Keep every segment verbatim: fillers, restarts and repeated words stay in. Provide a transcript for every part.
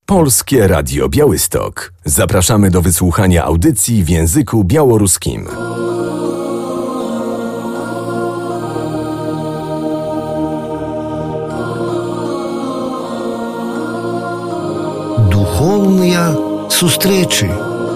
Polskie Radio Białystok. Zapraszamy do wysłuchania audycji w języku białoruskim. Духовные встречи.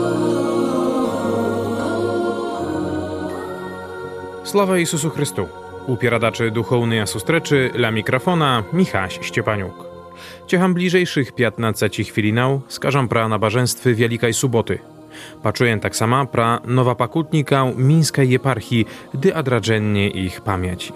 Sława Jezusu Chrystu. U pieradaczy duchownej sustreczy dla mikrofona Michaś Ściepaniuk. Ciecham bliżejszych piętnaceci chwilinał skażam pra nabożeństwy Wielkiej Soboty. Paczuję tak sama pra nowa pakutnika mińskiej eparchii, gdy adradzennie ich pamięci.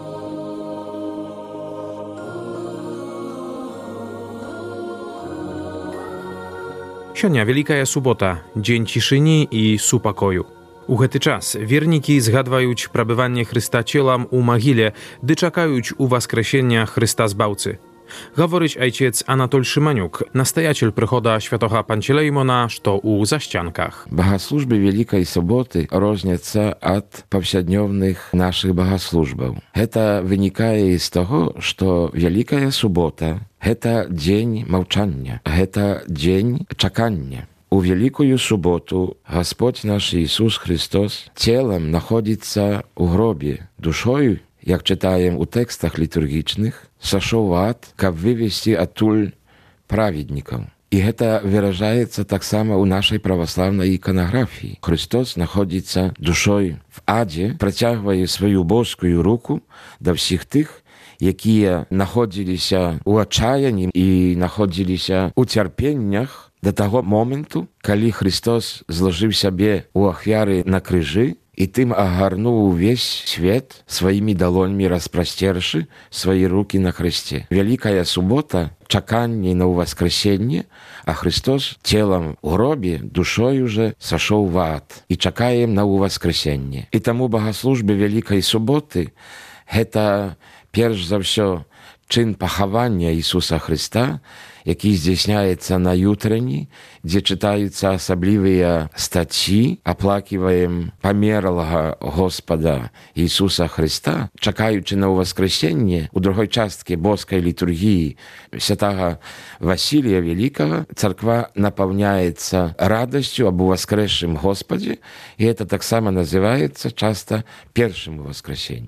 Sionia Wielka Sobota, dzień ciszyni i supakoju. U hety czas wierniki zgadwając prabywanie Chrysta cielam u mogile, gdy czekając u waskresienia Chrysta z Bałcy. Говорить ojciec Anatol Szymaniuk, nastajaciel przychoda Świętego Pancelejmona, что u zaściankach. Bogosłużby Wielkiej Soboty różnią od powszedniowych naszych bogosłużbów. To wynika z tego, że Wielka Sobota to dzień małczania, to dzień czekania. U Wielką Sobotu Господь nasz Jezus Chrystus ciałem nachodzится u grobie, duszą, jak czytajem u tekstach liturgicznych, сошел в ад, как вывести оттуль праведников. И это выражается так само у нашей православной иконографии. Христос находится душой в аде, протягивая свою боскую руку до всех тых, які находилися у отчаянні і находилися у терпіннях до того моменту, коли Христос зложив себе у ахвяри на крижі, и тым огарнул весь свет своими долонями, распростерши свои руки на кресте. Великая суббота — чаканье на воскресенье, а Христос телом в гробе, душой уже сошел в ад. И чакаем на воскресенье. И тому богослужбе Великой Суботы — это, перш за все, czyn pochowania Jezusa Chrysta, jaki zdійsняется na jutreni, gdzie czytаются особливые статьи, оплакиваем померлого Господа Иисуса Христа, чекаючи на воскресение, у другой частке боской литургии святого Василия Великого, церква наполняется радостью об воскресшем Господе, и это так само называется часто первым воскресением.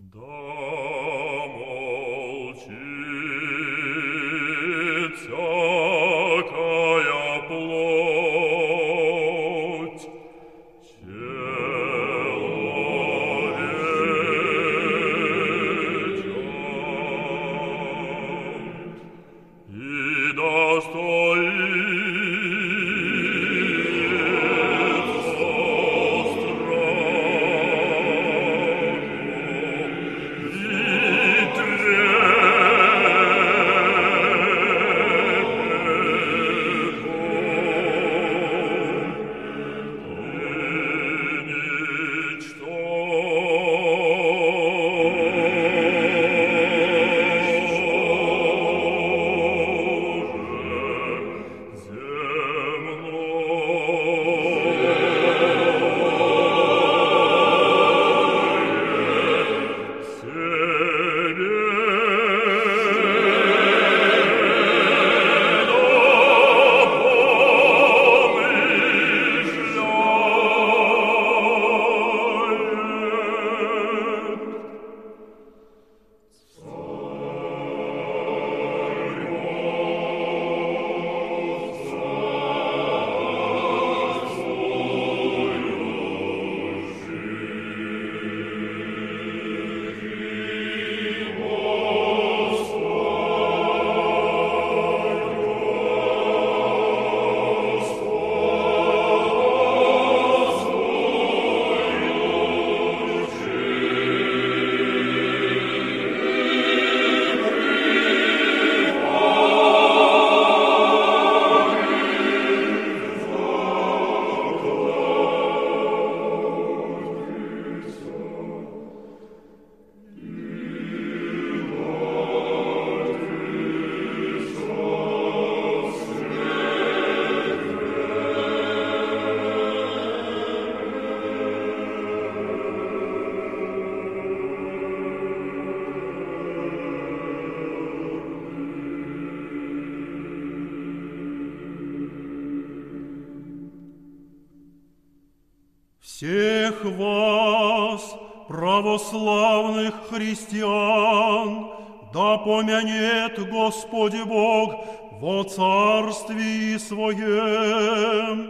Всех вас, православных христиан, да помянет Господь Бог во царствии Своем,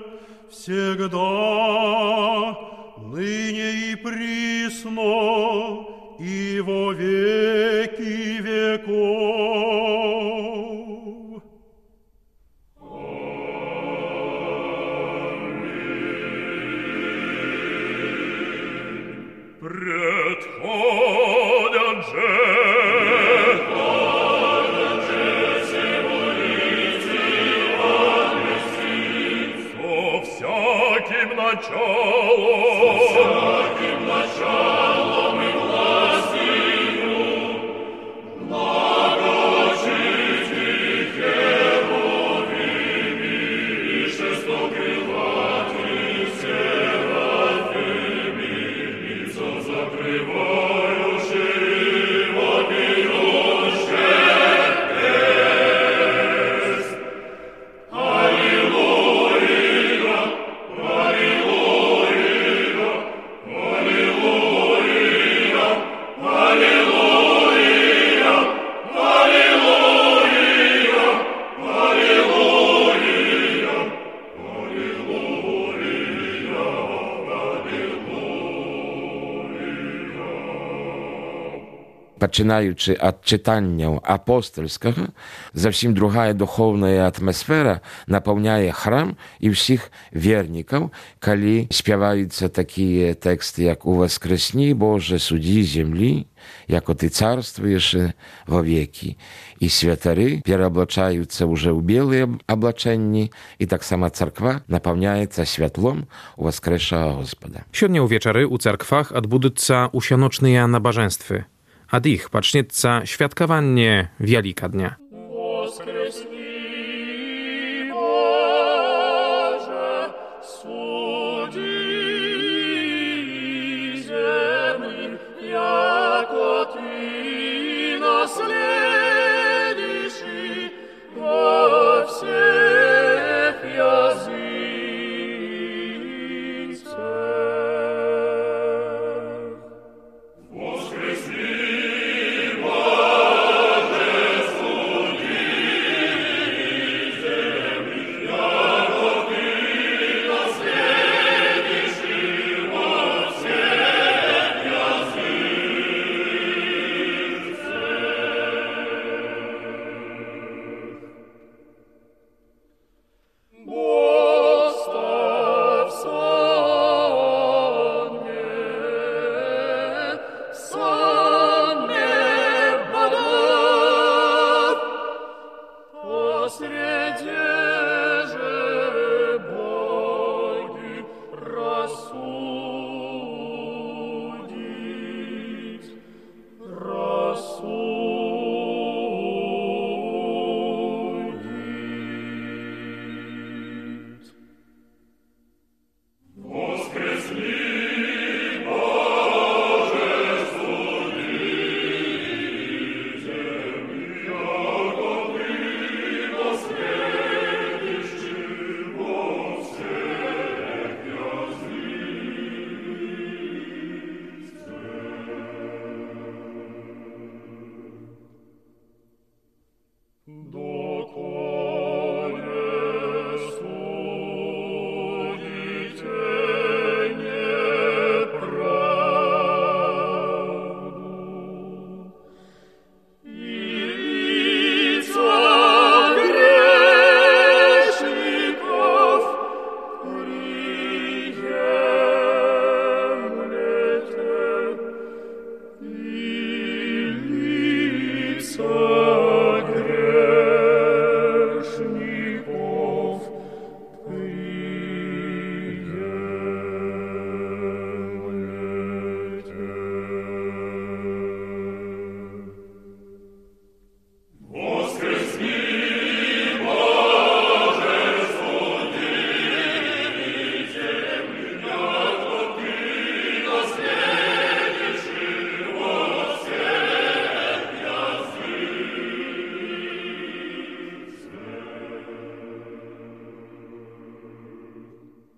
всегда, ныне и присно, и во веки веков. Предходят же, предходят же все вулицы Англии, со всяким началом, со всяким началом и властью, благочестие херувими и шестокрылатый серафими, лицо закрывающий, вопиющий песнь. Аллилуйя, аллилуйя, аллилуйя, аллилуйя, аллилуйя, аллилуйя, Пачынаючы ад чытанняў апостальскага, зусім другая духоўная атмасфера напаўняе храм і ўсіх вернікаў, калі спяваюцца такія тэксты, як «У воскресні, Боже, суддзі зямлі, яко ты царствуеш во векі». І святары перааблачаюцца ўжо ў белыя аблачэнні, і таксама царква напаўняецца святлом уваскрэшага Господа. Сёння ўвечары ў царквах адбудуцца усяночныя набажэнствы. Ад іх пачнецца świadkowanie Wielkadnia. Воскресни, Боже, суддзи земных, яко Ты наследишь во всех языцах. Воскресни, Боже, суддзи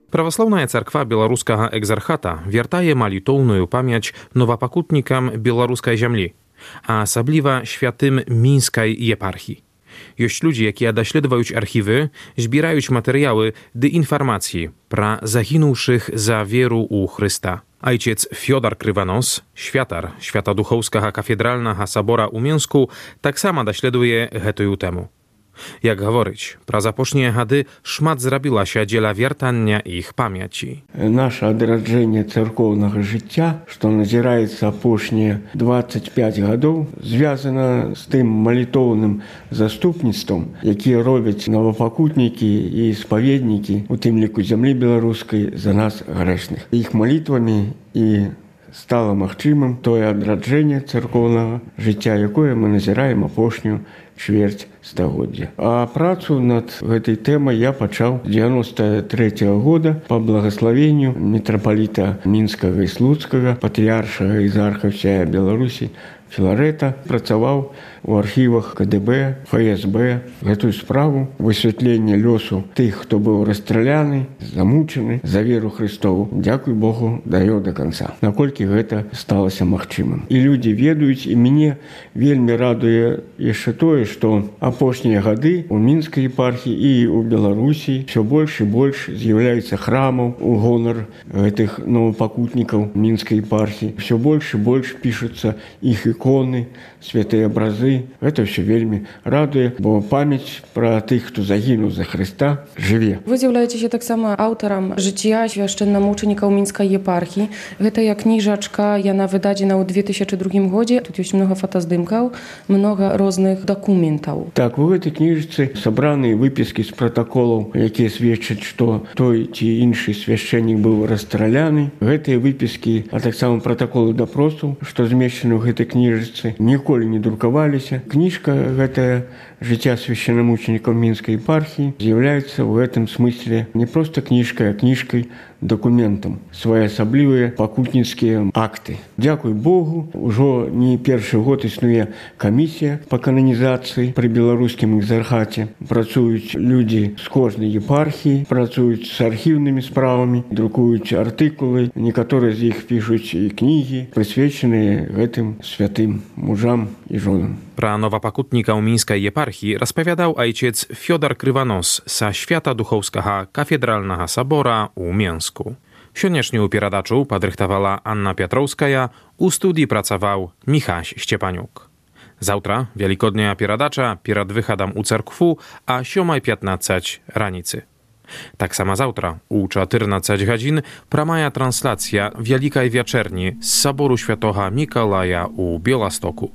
Праваслаўная царква беларускага экзархата вяртае малітоўную памяць новапакутнікам беларускай зямлі, а асабліва святым мінскай епархіі. Ёсць людзі, якія даследуюць архівы, збіраюць матэрыялы ды інфармацыі пра загінуўшых за веру ў Хрыста. Ajciec Fiodor Krywanos, światar Świętodухowskiego Kafedralnego Собора u Mińsku, tak samo daśleduje гэтую temu. Jak говорить, про запошние гады шмат зрабілася дзеля вяртання іх памяці. Наше адраджэнне царкоўнага жыцця, што назіраецца апошнія двадцять пять гадоў, звязана з тым малітоўным заступніцтвам, якія робяць новапакутнікі і спаведнікі, у тым ліку зямлі беларускай, за нас грэшных. Іх малітвамі і стала магчымым тое адраджэнне царкоўнага жыцця, якое мы назіраем апошнюю чвэрць стагоддзя. А працу над гэтай тэмай я пачаў з дзевяноста трэцяга года па благаславенню мітрапаліта Мінскага і Слуцкага, патрыяршага экзарха ўсяе Беларусі Філарэта, працаваў у архівах ка дэ бэ, эф эс бэ. Гэтую справу высвятленне лёсу тых, хто быў расстраляны, замучаны за веру Хрыстову, дзякуй Богу, даёў да канца. Наколькі гэта сталася магчымым. І людзі ведаюць, і мяне вельмі радуе яшчэ тое, што апошнія гады у Мінскай епархіі і ў Беларусі ўсё больш і больш з'яўляецца храмаў у гонар гэтых новапакутнікаў Мінскай епархіі. Усё больш і больш пішуцца іх іконы, святыя абразы. Гэта ўсё вельмі радуе, бо памяць пра тых, хто загінуў за Хрыста, жыве. Вы з'яўляецеся таксама аўтарам жыцця свяшчэннамучанікаў Мінскай епархіі. Гэтая кніжачка, яна выдадзена ў две тысячы другім годзе. Тут ёсць многа фотаздымкаў, многа розных дакументаў. Так, у гэтай кніжцы сабраны выпіскі з пратаколаў, якія сведчаць, што той ці іншы свяшчэннік быў расстраляны. Гэтыя выпіскі, а таксама пратаколы допросу, што змешчаны ў гэтай кніжцы, ніколі не друкаваліся. Кніжка гэтая жыцця свяшчэнамучанікаў Мінскай епархіі з'яўляецца ў гэтым смысле не проста кніжкай, а кніжкай дакументам, своеасаблівыя пакутніцкія акты. Дзякуй Богу, ужо не першы год існуе камісія па кананізацыі пры беларускім экзархаце. Працуюць людзі з кожнай епархіі, працуюць з архіўнымі справамі, друкуюць артыкулы, некаторыя з іх пішуць і кнігі, прысвечаныя гэтым святым мужам і жонам. Пра новапакутнікаў Мінскай епархіі распавядаў ajciec Fiodor Krywanos са Świętodухowskiego Kafedralnego Собора у Mińsku. Сённяшнюю перадачу падрыхтавала Anna Пятроўская, у студii працаваў Michaś Szczepaniuk. Заўтра вялікодняя перадача перад выхадам у царкву а сёмай пятнаццаць раніцы. Таксама заўтра у чатырнаццаць гадзін прамая транслацыя вялікай вячэрні з сабору Świętego Mikołaja у Białegostoku.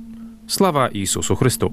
Sława Jezusu Chrystu!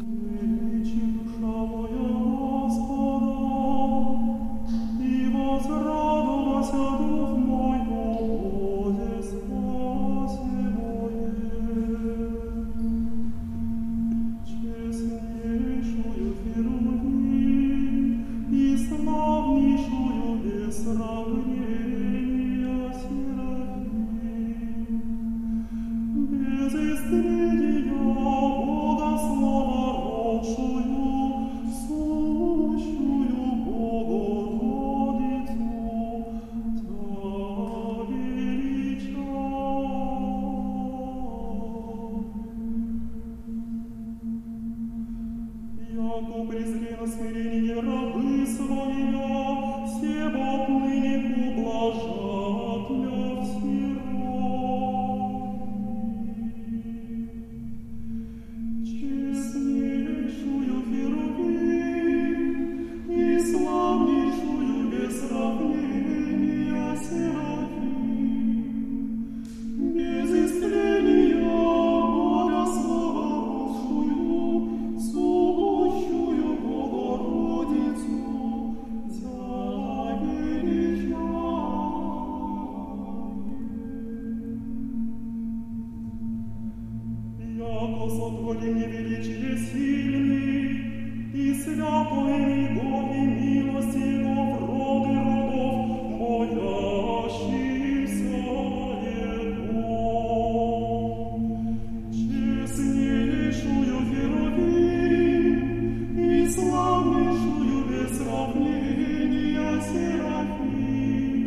Славнейшую без сравнения Серафим.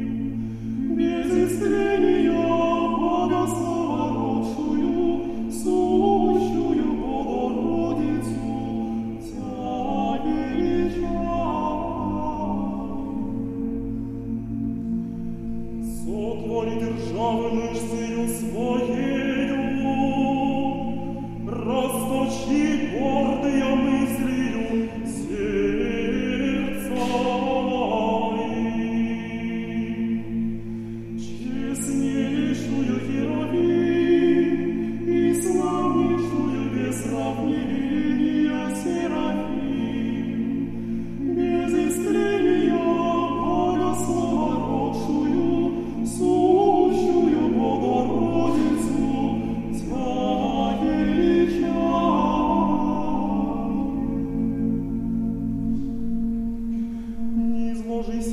Божий